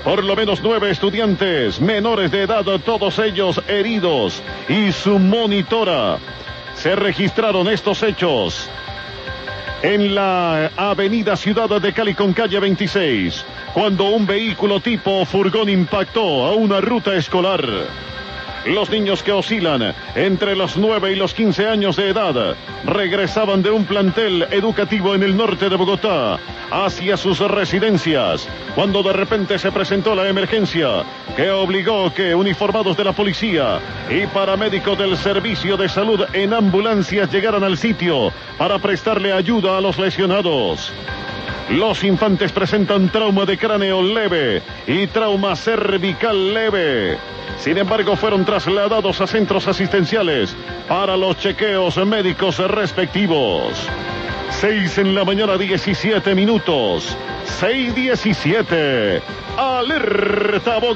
Por lo menos 9 estudiantes menores de edad, todos ellos heridos, y su monitora. Se registraron estos hechos en la avenida Ciudad de Cali con calle 26, cuando un vehículo tipo furgón impactó a una ruta escolar. Los niños, que oscilan entre los 9 y los 15 años de edad, regresaban de un plantel educativo en el norte de Bogotá hacia sus residencias, cuando de repente se presentó la emergencia que obligó que uniformados de la policía y paramédicos del servicio de salud en ambulancias llegaran al sitio para prestarle ayuda a los lesionados. Los infantes presentan trauma de cráneo leve y trauma cervical leve. Sin embargo, fueron trasladados a centros asistenciales para los chequeos médicos respectivos. 6 en la mañana, 17 minutos. 6:17. Alerta Bogotá.